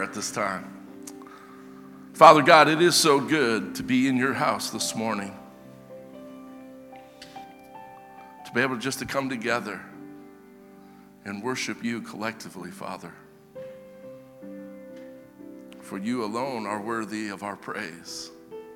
At this time. Father God, it is so good to be in your house this morning. To be able just to come together and worship you collectively, Father. For you alone are worthy of our praise.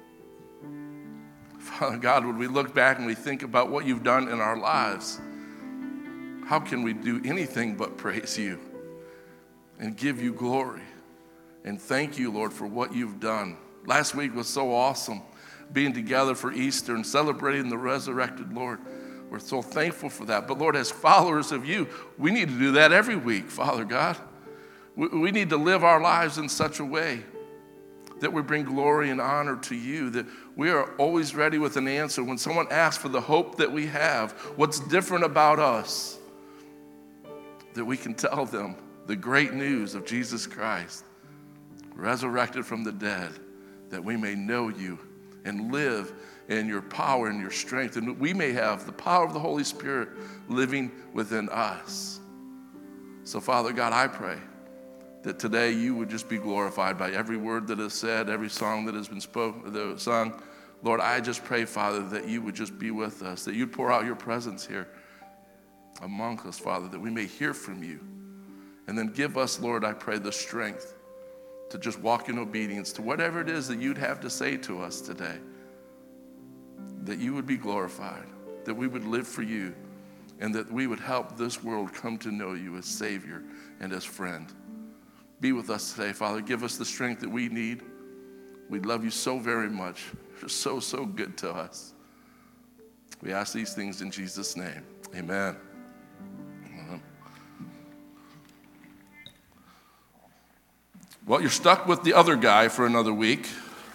Father God, when we look back and we think about what you've done in our lives, how can we do anything but praise you and give you glory? And thank you, Lord, for what you've done. Last week was so awesome, being together for Easter and celebrating the resurrected Lord. We're so thankful for that. But Lord, as followers of you, we need to do that every week, Father God. We need to live our lives in such a way that we bring glory and honor to you, that we are always ready with an answer. When someone asks for the hope that we have, what's different about us, that we can tell them the great news of Jesus Christ, resurrected from the dead, that we may know you and live in your power and your strength, and we may have the power of the Holy Spirit living within us. So, Father God, I pray that today you would just be glorified by every word that is said, every song that has been sung. Lord, I just pray, Father, that you would just be with us, that you'd pour out your presence here among us, Father, that we may hear from you. And then give us, Lord, I pray, the strength to just walk in obedience to whatever it is that you'd have to say to us today. That you would be glorified, that we would live for you, and that we would help this world come to know you as Savior and as friend. Be with us today, Father. Give us the strength that we need. We love you so very much. You're so, so good to us. We ask these things in Jesus' name. Amen. Well, you're stuck with the other guy for another week.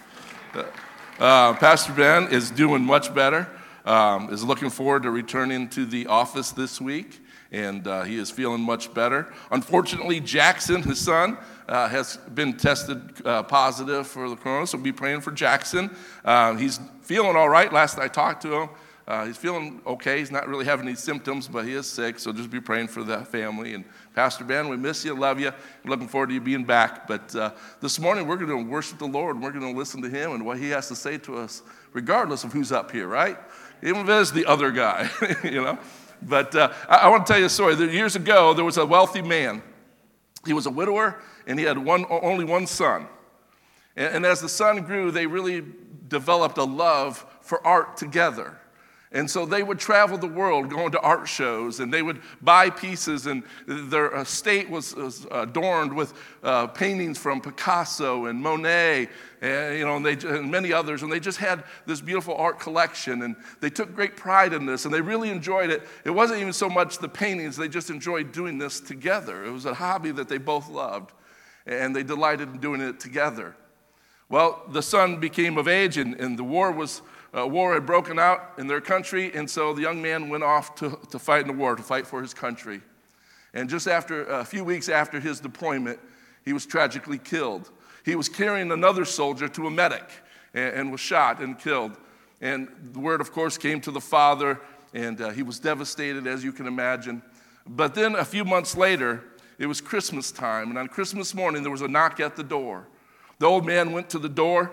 Pastor Ben is doing much better, is looking forward to returning to the office this week, and he is feeling much better. Unfortunately, Jackson, his son, has been tested positive for the corona, so be praying for Jackson. He's feeling all right. Last I talked to him, he's feeling okay. He's not really having any symptoms, but he is sick, so just be praying for that family. And Pastor Ben, we miss you, love you. We're looking forward to you being back. But this morning, we're going to worship the Lord, and we're going to listen to him and what he has to say to us, regardless of who's up here, right? Even if it is the other guy, you know. But I want to tell you a story. Years ago, there was a wealthy man. He was a widower, and he had only one son. And as the son grew, they really developed a love for art together. And so they would travel the world going to art shows, and they would buy pieces, and their estate was adorned with paintings from Picasso and Monet, and many others, and they just had this beautiful art collection, and they took great pride in this, and they really enjoyed it. It wasn't even so much the paintings, they just enjoyed doing this together. It was a hobby that they both loved, and they delighted in doing it together. Well, the son became of age, and the war had broken out in their country, and so the young man went off to fight in the war, to fight for his country. And just after a few weeks after his deployment, he was tragically killed. He was carrying another soldier to a medic and was shot and killed. And the word, of course, came to the father, and he was devastated, as you can imagine. But then a few months later, it was Christmas time, and on Christmas morning, there was a knock at the door. The old man went to the door,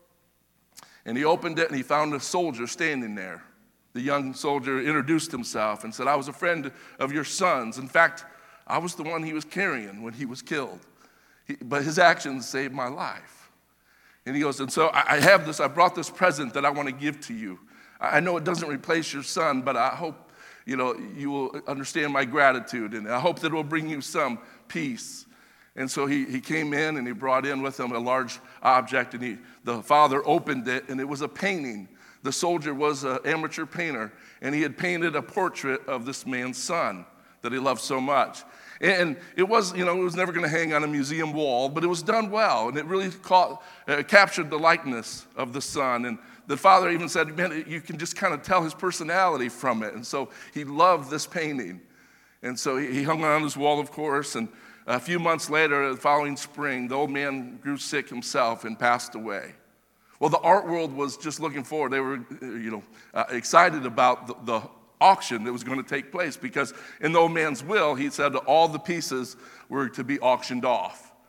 and he opened it, and he found a soldier standing there. The young soldier introduced himself and said, "I was a friend of your son's. In fact, I was the one he was carrying when he was killed. But his actions saved my life." And he goes, "And so I brought this present that I want to give to you. I know it doesn't replace your son, but I hope, you will understand my gratitude, and I hope that it will bring you some peace." And so he came in, and he brought in with him a large object, and the father opened it, and it was a painting. The soldier was an amateur painter, and he had painted a portrait of this man's son that he loved so much. And it was never going to hang on a museum wall, but it was done well, and it really captured the likeness of the son. And the father even said, "Man, you can just kind of tell his personality from it." And so he loved this painting. And so he hung it on his wall, of course, and a few months later, the following spring, the old man grew sick himself and passed away. Well, the art world was just looking forward. They were, excited about the auction that was going to take place, because in the old man's will, he said that all the pieces were to be auctioned off.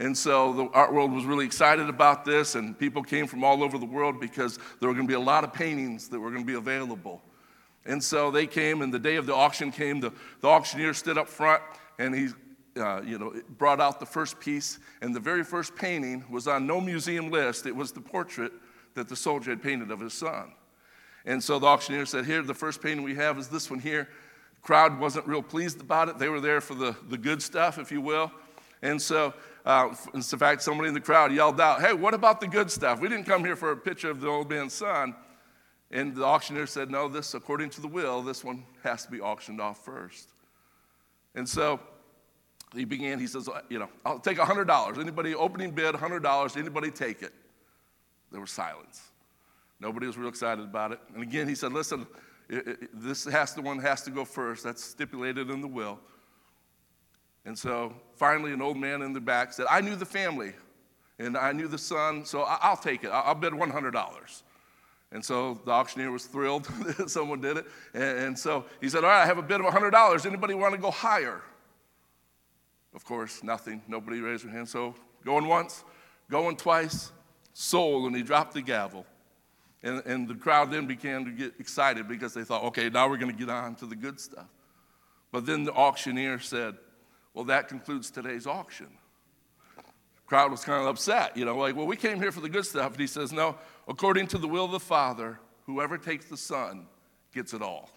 And so the art world was really excited about this, and people came from all over the world because there were going to be a lot of paintings that were going to be available. And so they came, and the day of the auction came, the auctioneer stood up front, and he brought out the first piece, and the very first painting was on no museum list. It was the portrait that the soldier had painted of his son. And so the auctioneer said, here, the first painting we have is this one here. The crowd wasn't real pleased about it. They were there for the good stuff, if you will. And so, in fact, somebody in the crowd yelled out, hey, what about the good stuff? We didn't come here for a picture of the old man's son. And the auctioneer said, no, this, according to the will, this one has to be auctioned off first. And so he says, I'll take $100. Anybody, opening bid, $100, anybody take it. There was silence. Nobody was real excited about it. And again, he said, listen, one has to go first. That's stipulated in the will. And so finally an old man in the back said, I knew the family, and I knew the son, so I'll take it. I'll bid $100. And so the auctioneer was thrilled that someone did it. And so he said, all right, I have a bid of $100. Anybody want to go higher? Of course, nothing. Nobody raised their hand. So going once, going twice, sold, and he dropped the gavel. And the crowd then began to get excited because they thought, okay, now we're going to get on to the good stuff. But then the auctioneer said, well, that concludes today's auction. The crowd was kind of upset, well, we came here for the good stuff. And he says, no, according to the will of the Father, whoever takes the Son gets it all.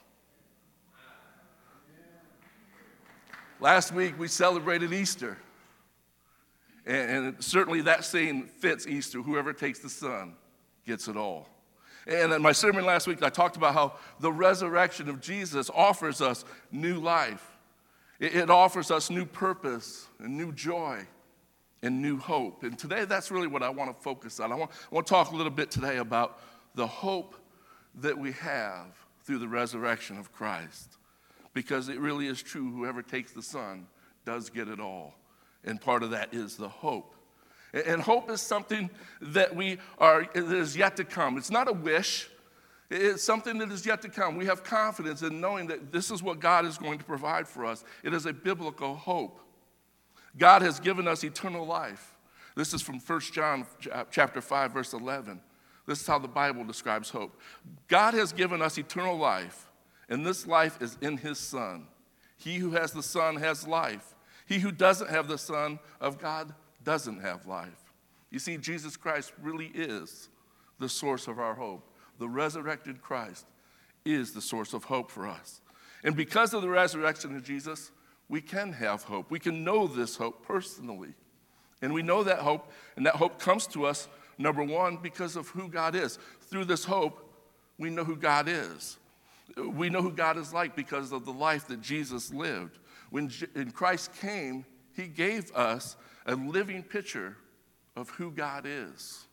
Last week, we celebrated Easter. And certainly that saying fits Easter. Whoever takes the Son gets it all. And in my sermon last week, I talked about how the resurrection of Jesus offers us new life. It offers us new purpose and new joy and new hope. And today, that's really what I want to focus on. I want to talk a little bit today about the hope that we have through the resurrection of Christ. Because it really is true, whoever takes the Son does get it all. And part of that is the hope. And hope is something that is yet to come. It's not a wish. It's something that is yet to come. We have confidence in knowing that this is what God is going to provide for us. It is a biblical hope. God has given us eternal life. This is from 1 John chapter 5, verse 11. This is how the Bible describes hope. God has given us eternal life, and this life is in his Son. He who has the Son has life. He who doesn't have the Son of God doesn't have life. You see, Jesus Christ really is the source of our hope. The resurrected Christ is the source of hope for us. And because of the resurrection of Jesus, we can have hope. We can know this hope personally. And we know that hope, and that hope comes to us, number one, because of who God is. Through this hope, we know who God is. We know who God is like because of the life that Jesus lived. When Christ came, he gave us a living picture of who God is.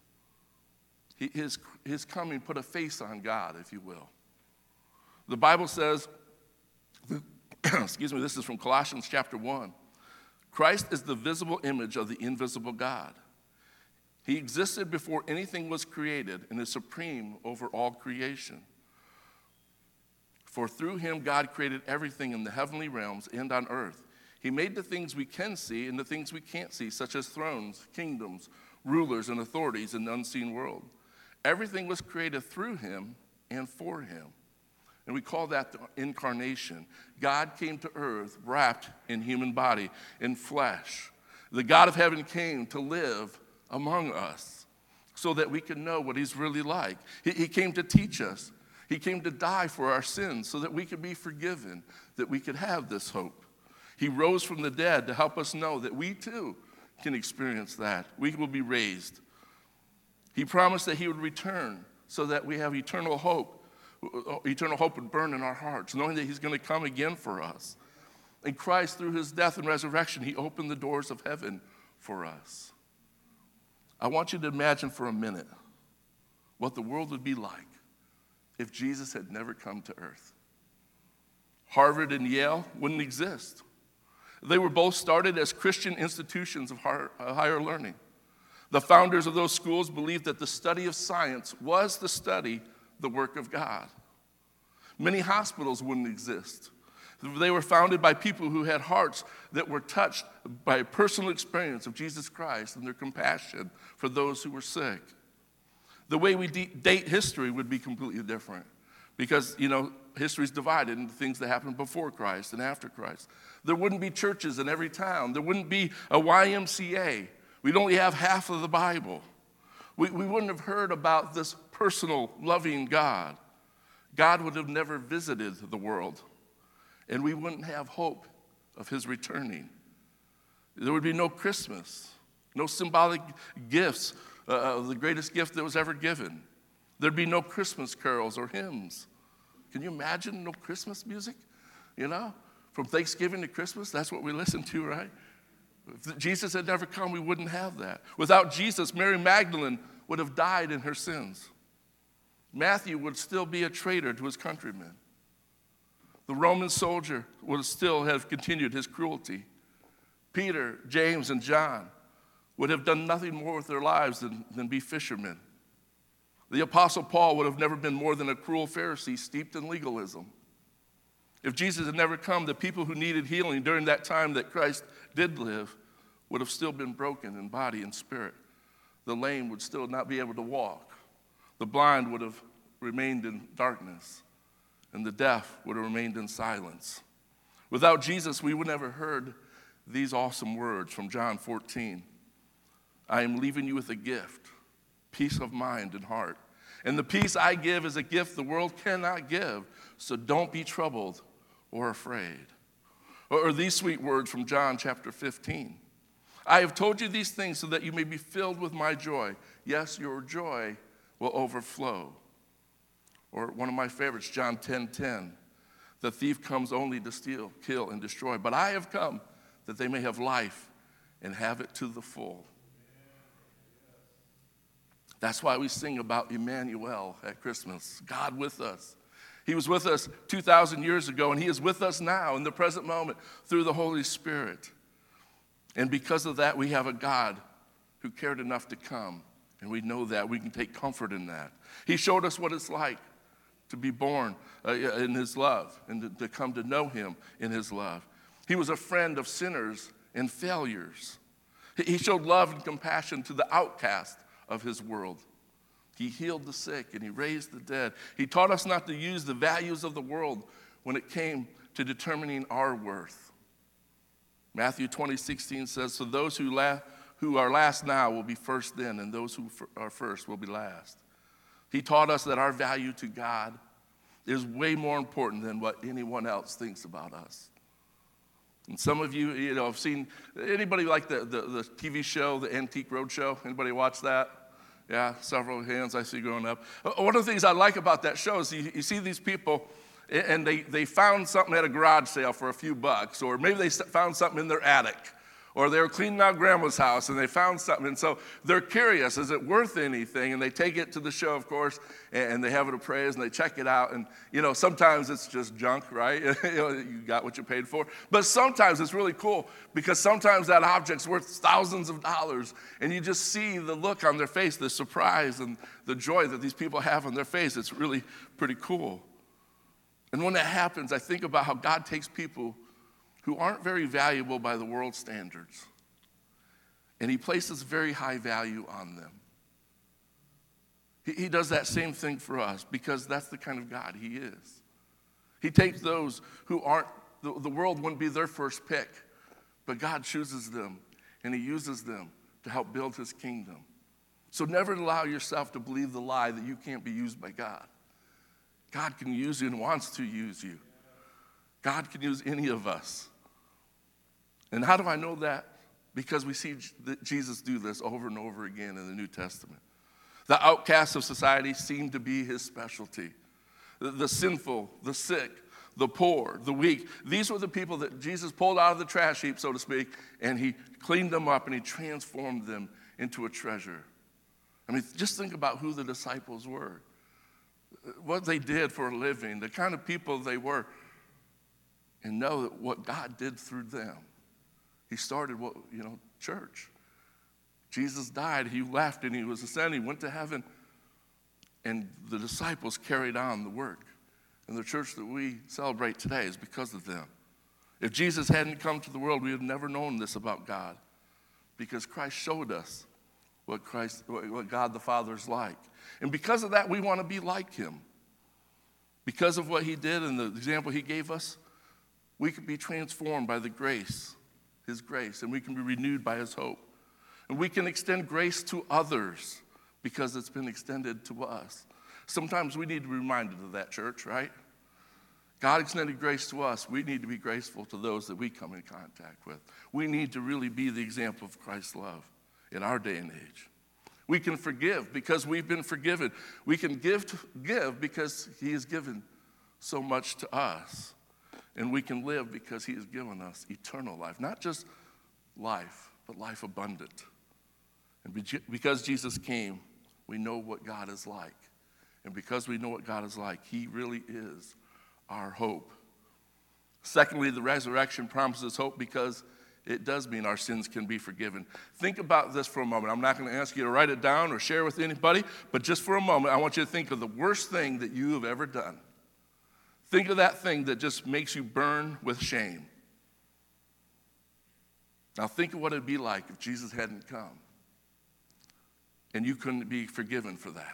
His coming put a face on God, if you will. The Bible says, excuse me, this is from Colossians chapter 1. Christ is the visible image of the invisible God. He existed before anything was created and is supreme over all creation. For through him God created everything in the heavenly realms and on earth. He made the things we can see and the things we can't see, such as thrones, kingdoms, rulers, and authorities in the unseen world. Everything was created through him and for him. And we call that the incarnation. God came to earth wrapped in human body, in flesh. The God of heaven came to live among us so that we can know what he's really like. He came to teach us. He came to die for our sins so that we could be forgiven, that we could have this hope. He rose from the dead to help us know that we too can experience that. We will be raised. He promised that he would return so that we have eternal hope. Eternal hope would burn in our hearts, knowing that he's going to come again for us. And Christ, through his death and resurrection, he opened the doors of heaven for us. I want you to imagine for a minute what the world would be like if Jesus had never come to earth. Harvard and Yale wouldn't exist. They were both started as Christian institutions of higher learning. The founders of those schools believed that the study of science was the work of God. Many hospitals wouldn't exist. They were founded by people who had hearts that were touched by a personal experience of Jesus Christ and their compassion for those who were sick. The way we date history would be completely different because, history is divided into things that happened before Christ and after Christ. There wouldn't be churches in every town. There wouldn't be a YMCA. We'd only have half of the Bible. We wouldn't have heard about this personal, loving God. God would have never visited the world, and we wouldn't have hope of his returning. There would be no Christmas, no symbolic gifts, the greatest gift that was ever given. There'd be no Christmas carols or hymns. Can you imagine no Christmas music? From Thanksgiving to Christmas, that's what we listen to, right? If Jesus had never come, we wouldn't have that. Without Jesus, Mary Magdalene would have died in her sins. Matthew would still be a traitor to his countrymen. The Roman soldier would still have continued his cruelty. Peter, James, and John would have done nothing more with their lives than be fishermen. The Apostle Paul would have never been more than a cruel Pharisee steeped in legalism. If Jesus had never come, the people who needed healing during that time that Christ did live would have still been broken in body and spirit. The lame would still not be able to walk. The blind would have remained in darkness, and the deaf would have remained in silence. Without Jesus, we would never heard these awesome words from John 14. I am leaving you with a gift, peace of mind and heart. And the peace I give is a gift the world cannot give, so don't be troubled or afraid. Or these sweet words from John chapter 15. I have told you these things so that you may be filled with my joy. Yes, your joy will overflow. Or one of my favorites, John 10:10. The thief comes only to steal, kill, and destroy. But I have come that they may have life and have it to the full. That's why we sing about Emmanuel at Christmas, God with us. He was with us 2,000 years ago, and he is with us now in the present moment through the Holy Spirit. And because of that, we have a God who cared enough to come, and we know that. We can take comfort in that. He showed us what it's like to be born in his love and to come to know him in his love. He was a friend of sinners and failures. He showed love and compassion to the outcast of his world. He healed the sick and he raised the dead. He taught us not to use the values of the world when it came to determining our worth. Matthew 20:16 says, so those who are last now will be first then, and those who are first will be last. He taught us that our value to God is way more important than what anyone else thinks about us. And some of you, have seen, anybody like the TV show, The Antique Roadshow? Anybody watch that? Yeah, several hands I see going up. One of the things I like about that show is you see these people, and they found something at a garage sale for a few bucks, or maybe they found something in their attic, or they were cleaning out grandma's house and they found something, and so they're curious, is it worth anything? And they take it to the show, of course, and they have it appraised and they check it out, and sometimes it's just junk, right? You got what you paid for. But sometimes it's really cool because sometimes that object's worth thousands of dollars, and you just see the look on their face, the surprise and the joy that these people have on their face. It's really pretty cool. And when that happens, I think about how God takes people who aren't very valuable by the world's standards, and he places very high value on them. He does that same thing for us because that's the kind of God he is. He takes those who aren't, the world wouldn't be their first pick, but God chooses them, and he uses them to help build his kingdom. So never allow yourself to believe the lie that you can't be used by God. God can use you and wants to use you. God can use any of us. And how do I know that? Because we see Jesus do this over and over again in the New Testament. The outcasts of society seem to be his specialty. The sinful, the sick, the poor, the weak. These were the people that Jesus pulled out of the trash heap, so to speak, and he cleaned them up and he transformed them into a treasure. I mean, just think about who the disciples were, what they did for a living, the kind of people they were, and know that what God did through them. He started church. Jesus died, he left, and he was ascended, he went to heaven, and the disciples carried on the work. and the church that we celebrate today is because of them. If Jesus hadn't come to the world, we would have never known this about God, because Christ showed us what God the Father is like. And because of that, we want to be like him. Because of what he did and the example he gave us, we can be transformed by the grace, his grace, and we can be renewed by his hope. And we can extend grace to others because it's been extended to us. Sometimes we need to be reminded of that, church, right? God extended grace to us. We need to be graceful to those that we come in contact with. We need to really be the example of Christ's love in our day and age. We can forgive because we've been forgiven. We can give because he has given so much to us. And we can live because he has given us eternal life. Not just life, but life abundant. And because Jesus came, we know what God is like. And because we know what God is like, he really is our hope. Secondly, the resurrection promises hope because it does mean our sins can be forgiven. Think about this for a moment. I'm not going to ask you to write it down or share with anybody, but just for a moment, I want you to think of the worst thing that you have ever done. Think of that thing that just makes you burn with shame. Now think of what it would be like if Jesus hadn't come and you couldn't be forgiven for that.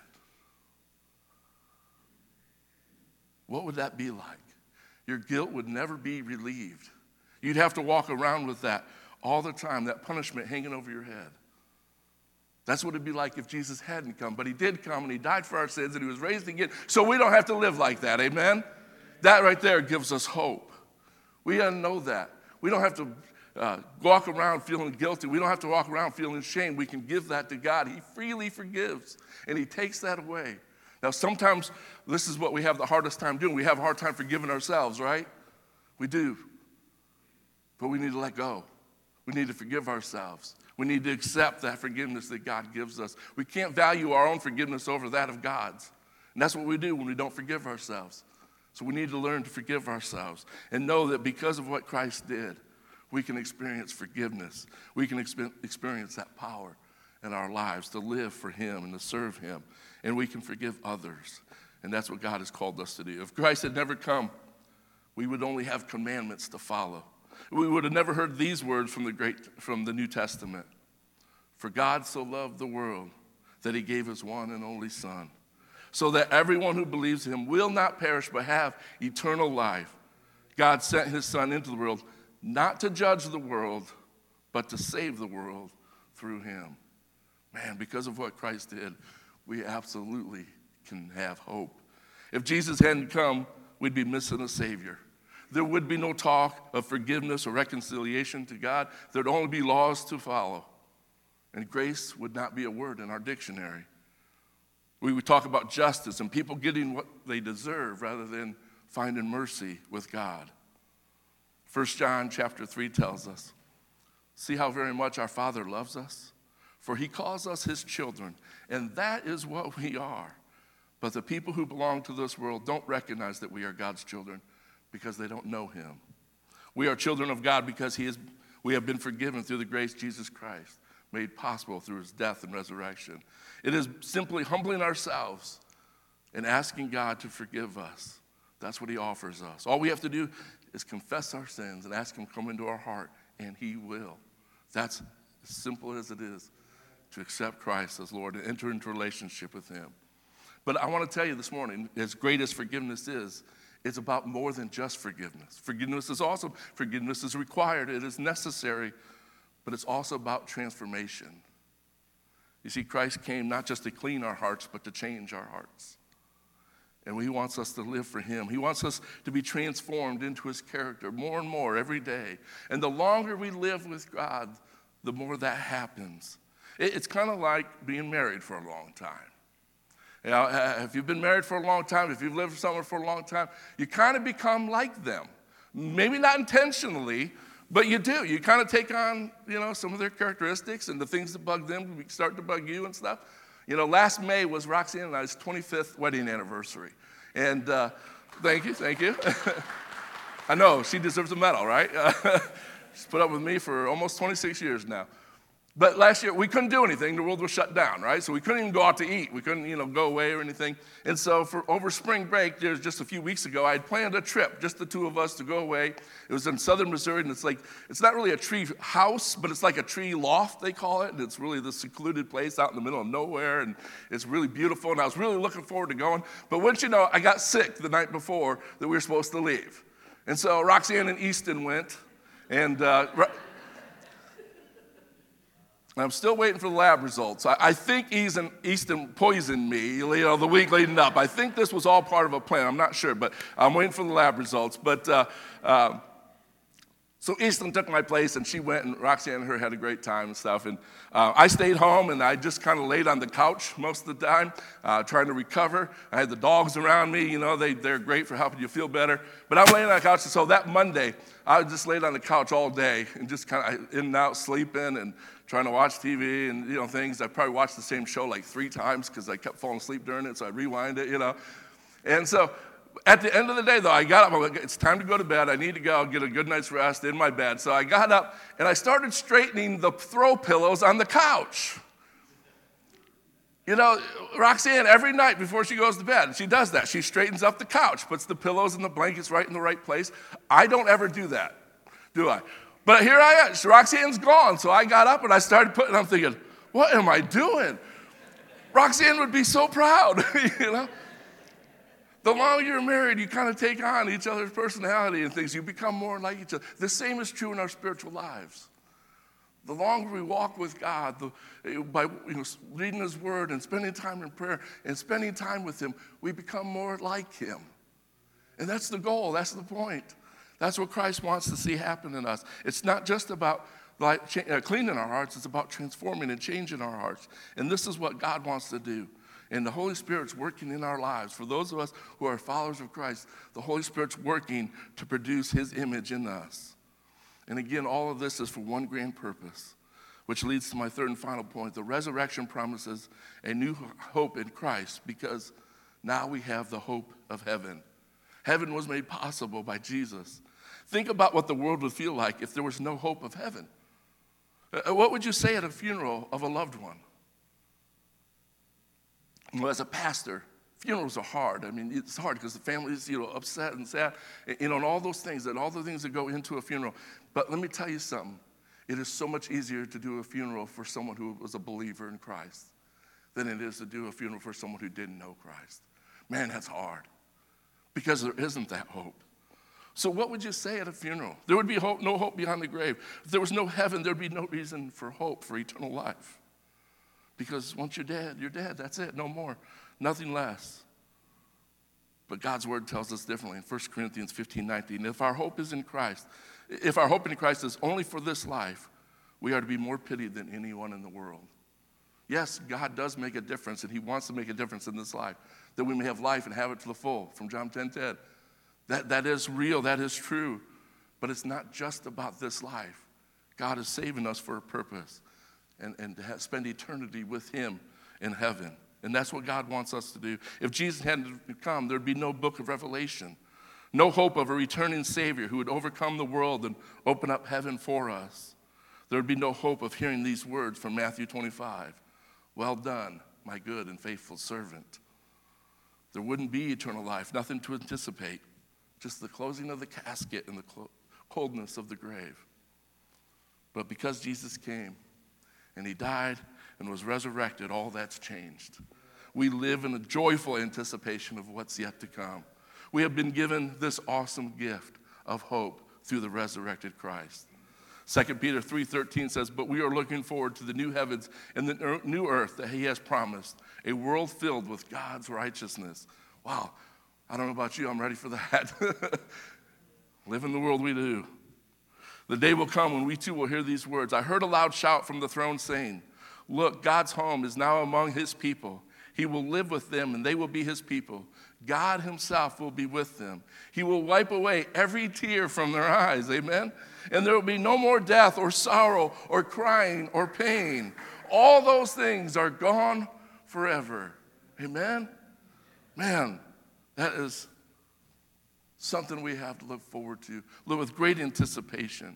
What would that be like? Your guilt would never be relieved. You'd have to walk around with that all the time, that punishment hanging over your head. That's what it'd be like if Jesus hadn't come. But he did come, and he died for our sins, and he was raised again, so we don't have to live like that, amen? That right there gives us hope. We gotta know that. We don't have to walk around feeling guilty. We don't have to walk around feeling shame. We can give that to God. He freely forgives, and he takes that away. Now, sometimes this is what we have the hardest time doing. We have a hard time forgiving ourselves, right? We do. But we need to let go. We need to forgive ourselves. We need to accept that forgiveness that God gives us. We can't value our own forgiveness over that of God's. And that's what we do when we don't forgive ourselves. So we need to learn to forgive ourselves and know that because of what Christ did, we can experience forgiveness. We can experience that power in our lives to live for him and to serve him. And we can forgive others. And that's what God has called us to do. If Christ had never come, we would only have commandments to follow. We would have never heard these words from the New Testament. For God so loved the world that he gave his one and only Son, so that everyone who believes in him will not perish but have eternal life. God sent his Son into the world not to judge the world, but to save the world through him. Man, because of what Christ did, we absolutely can have hope. If Jesus hadn't come, we'd be missing a Savior. There would be no talk of forgiveness or reconciliation to God. There'd only be laws to follow. And grace would not be a word in our dictionary. We would talk about justice and people getting what they deserve rather than finding mercy with God. 1 John chapter 3 tells us, see how very much our Father loves us? For he calls us his children, and that is what we are. But the people who belong to this world don't recognize that we are God's children because they don't know him. We are children of God because we have been forgiven through the grace of Jesus Christ, made possible through his death and resurrection. It is simply humbling ourselves and asking God to forgive us. That's what he offers us. All we have to do is confess our sins and ask him to come into our heart, and he will. That's as simple as it is to accept Christ as Lord and enter into a relationship with him. But I want to tell you this morning, as great as forgiveness is, it's about more than just forgiveness. Forgiveness is awesome. Forgiveness is required. It is necessary. But it's also about transformation. You see, Christ came not just to clean our hearts, but to change our hearts. And he wants us to live for him. He wants us to be transformed into his character more and more every day. And the longer we live with God, the more that happens. It's kind of like being married for a long time. You know, if you've been married for a long time, if you've lived with someone for a long time, you kind of become like them. Maybe not intentionally, but you do. You kind of take on, some of their characteristics, and the things that bug them start to bug you and stuff. Last May was Roxanne and I's 25th wedding anniversary. And thank you. I know, she deserves a medal, right? She's put up with me for almost 26 years now. But last year, we couldn't do anything. The world was shut down, right? So we couldn't even go out to eat. We couldn't, go away or anything. And so for over spring break, there's just a few weeks ago, I had planned a trip, just the two of us to go away. It was in southern Missouri, and it's not really a tree house, but it's like a tree loft, they call it. And it's really this secluded place out in the middle of nowhere, and it's really beautiful. And I was really looking forward to going. But once you know, I got sick the night before that we were supposed to leave. And so Roxanne and Easton went, and I'm still waiting for the lab results. I think Easton poisoned me, the week leading up. I think this was all part of a plan. I'm not sure, but I'm waiting for the lab results. But so Easton took my place, and she went, and Roxanne and her had a great time and stuff. And I stayed home, and I just kind of laid on the couch most of the time, trying to recover. I had the dogs around me. They're great for helping you feel better. But I'm laying on the couch, and so that Monday, I just laid on the couch all day and just kind of in and out sleeping and trying to watch TV and, things. I probably watched the same show like 3 times because I kept falling asleep during it, so I'd rewind it, And so at the end of the day, though, I got up. I'm like, it's time to go to bed. I need to go get a good night's rest in my bed. So I got up, and I started straightening the throw pillows on the couch. Roxanne, every night before she goes to bed, she does that. She straightens up the couch, puts the pillows and the blankets right in the right place. I don't ever do that, do I? But here I am. Roxanne's gone. So I got up and I started putting, I'm thinking, what am I doing? Roxanne would be so proud, The longer you're married, you kind of take on each other's personality and things. You become more like each other. The same is true in our spiritual lives. The longer we walk with God, by reading His Word and spending time in prayer and spending time with Him, we become more like Him. And that's the goal. That's the point. That's what Christ wants to see happen in us. It's not just about cleaning our hearts. It's about transforming and changing our hearts. And this is what God wants to do. And the Holy Spirit's working in our lives. For those of us who are followers of Christ, the Holy Spirit's working to produce His image in us. And again, all of this is for one grand purpose, which leads to my third and final point. The resurrection promises a new hope in Christ because now we have the hope of heaven. Heaven was made possible by Jesus. Think about what the world would feel like if there was no hope of heaven. What would you say at a funeral of a loved one? Well, as a pastor, funerals are hard. I mean, it's hard because the family is, upset and sad, and all those things, and all the things that go into a funeral. But let me tell you something. It is so much easier to do a funeral for someone who was a believer in Christ than it is to do a funeral for someone who didn't know Christ. Man, that's hard because there isn't that hope. So what would you say at a funeral? There would be hope, no hope beyond the grave. If there was no heaven, there would be no reason for hope for eternal life. Because once you're dead, that's it, no more, nothing less. But God's word tells us differently in 1 Corinthians 15:19. If our hope in Christ is only for this life, we are to be more pitied than anyone in the world. Yes, God does make a difference, and He wants to make a difference in this life, that we may have life and have it to the full, from John 10:10. That is real, that is true. But it's not just about this life. God is saving us for a purpose and to spend eternity with Him in heaven. And that's what God wants us to do. If Jesus hadn't come, there'd be no book of Revelation, no hope of a returning Savior who would overcome the world and open up heaven for us. There would be no hope of hearing these words from Matthew 25. Well done, my good and faithful servant. There wouldn't be eternal life, nothing to anticipate, just the closing of the casket and the coldness of the grave. But because Jesus came and He died and was resurrected, all that's changed. We live in a joyful anticipation of what's yet to come. We have been given this awesome gift of hope through the resurrected Christ. 2 Peter 3:13 says, but we are looking forward to the new heavens and the new earth that He has promised, a world filled with God's righteousness. Wow, I don't know about you, I'm ready for that. Live in the world we do. The day will come when we too will hear these words. I heard a loud shout from the throne saying, look, God's home is now among His people. He will live with them and they will be His people. God Himself will be with them. He will wipe away every tear from their eyes. Amen? And there will be no more death or sorrow or crying or pain. All those things are gone forever. Amen? Man, that is something we have to look forward to, live with great anticipation.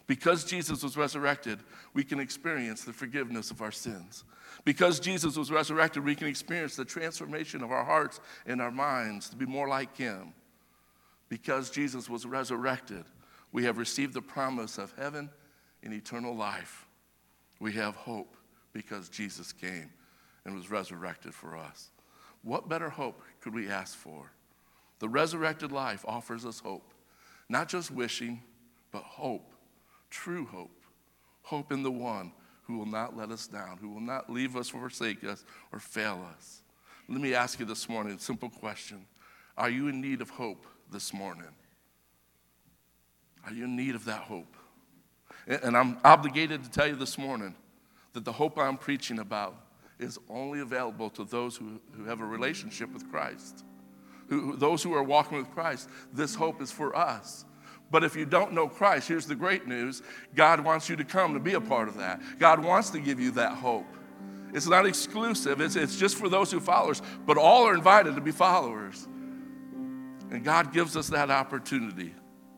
Because Jesus was resurrected, we can experience the forgiveness of our sins. Because Jesus was resurrected, we can experience the transformation of our hearts and our minds to be more like him. Because Jesus was resurrected, we have received the promise of heaven and eternal life. We have hope because Jesus came and was resurrected for us. What better hope could we ask for? The resurrected life offers us hope. Not just wishing, but hope. True hope. Hope in the one who will not let us down, who will not leave us or forsake us or fail us. Let me ask you this morning a simple question. Are you in need of hope this morning? Are you in need of that hope? And I'm obligated to tell you this morning that the hope I'm preaching about is only available to those who have a relationship with Christ. Those who are walking with Christ, this hope is for us. But if you don't know Christ, here's the great news. God wants you to come to be a part of that. God wants to give you that hope. It's not exclusive. It's just for those who follow us. But all are invited to be followers. And God gives us that opportunity.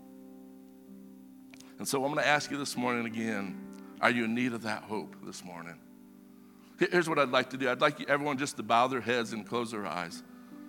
And so I'm going to ask you this morning again, are you in need of that hope this morning? Here's what I'd like to do. I'd like everyone just to bow their heads and close their eyes.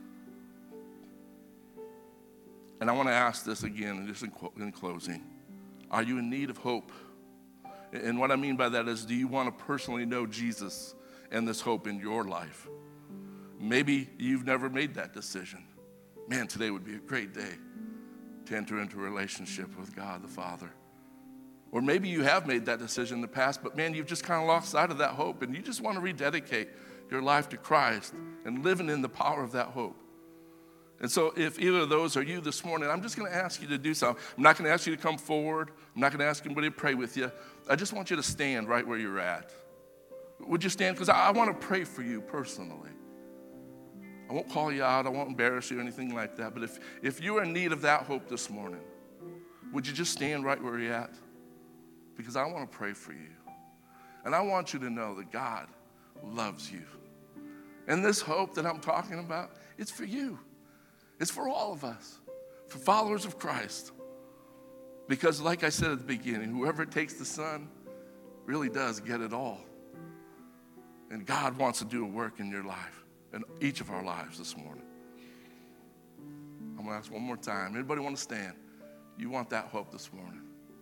And I want to ask this again, just in closing. Are you in need of hope? And what I mean by that is, do you want to personally know Jesus and this hope in your life? Maybe you've never made that decision. Man, today would be a great day to enter into a relationship with God the Father. Or maybe you have made that decision in the past, but man, you've just kind of lost sight of that hope, and you just want to rededicate your life to Christ and living in the power of that hope. And so if either of those are you this morning, I'm just going to ask you to do something. I'm not going to ask you to come forward. I'm not going to ask anybody to pray with you. I just want you to stand right where you're at. Would you stand? Because I want to pray for you personally. I won't call you out. I won't embarrass you or anything like that. But if you are in need of that hope this morning, would you just stand right where you're at? Because I want to pray for you. And I want you to know that God loves you. And this hope that I'm talking about, it's for you. It's for all of us, for followers of Christ. Because like I said at the beginning, whoever takes the Son really does get it all. And God wants to do a work in your life, in each of our lives this morning. I'm going to ask one more time. Anybody want to stand? You want that hope this morning?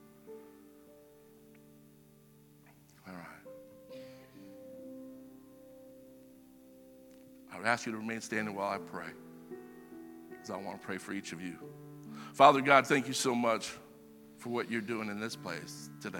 All right. I would ask you to remain standing while I pray, because I want to pray for each of you. Father God, thank you so much for what you're doing in this place today.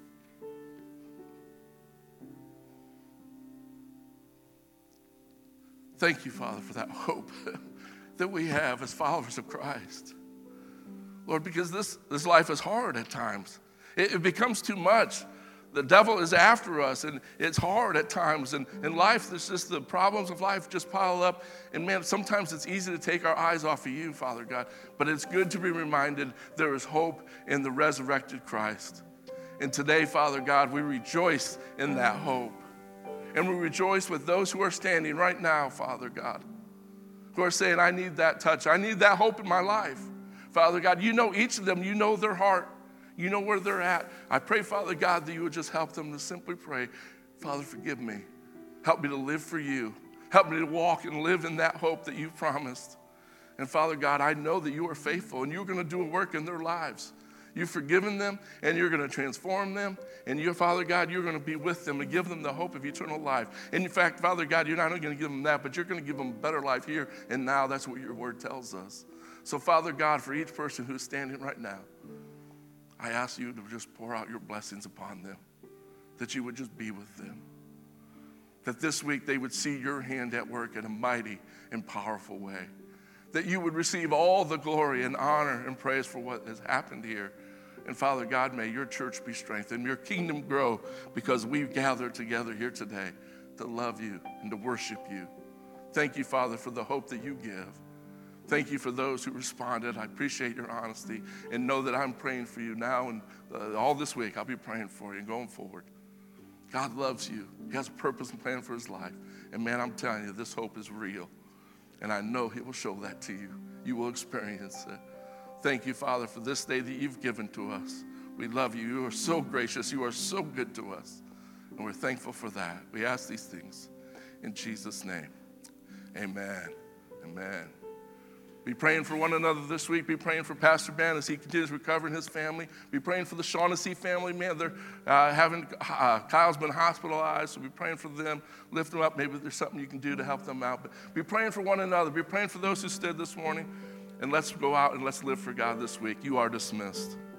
Thank you, Father, for that hope that we have as followers of Christ. Lord, because this life is hard at times. It becomes too much. The devil is after us, and it's hard at times. And in life, there's just the problems of life just pile up. And man, sometimes it's easy to take our eyes off of you, Father God. But it's good to be reminded there is hope in the resurrected Christ. And today, Father God, we rejoice in that hope. And we rejoice with those who are standing right now, Father God, who are saying, I need that touch. I need that hope in my life. Father God, you know each of them. You know their heart. You know where they're at. I pray, Father God, that you would just help them to simply pray, Father, forgive me. Help me to live for you. Help me to walk and live in that hope that you've promised. And Father God, I know that you are faithful and you're going to do a work in their lives. You've forgiven them and you're going to transform them. And you, Father God, you're going to be with them and give them the hope of eternal life. And in fact, Father God, you're not only going to give them that, but you're going to give them a better life here and now. That's what your word tells us. So Father God, for each person who's standing right now, I ask you to just pour out your blessings upon them, that you would just be with them, that this week they would see your hand at work in a mighty and powerful way, that you would receive all the glory and honor and praise for what has happened here. And Father God, may your church be strengthened, your kingdom grow, because we've gathered together here today to love you and to worship you. Thank you, Father, for the hope that you give. Thank you for those who responded. I appreciate your honesty, and know that I'm praying for you now, and all this week I'll be praying for you and going forward. God loves you. He has a purpose and plan for his life. And man, I'm telling you, this hope is real. And I know he will show that to you. You will experience it. Thank you, Father, for this day that you've given to us. We love you. You are so gracious. You are so good to us. And we're thankful for that. We ask these things in Jesus' name. Amen. Amen. Be praying for one another this week. Be praying for Pastor Ben as he continues recovering his family. Be praying for the Shaughnessy family. Man, they're Kyle's been hospitalized, so be praying for them. Lift them up. Maybe there's something you can do to help them out. But be praying for one another. Be praying for those who stood this morning. And let's go out and let's live for God this week. You are dismissed.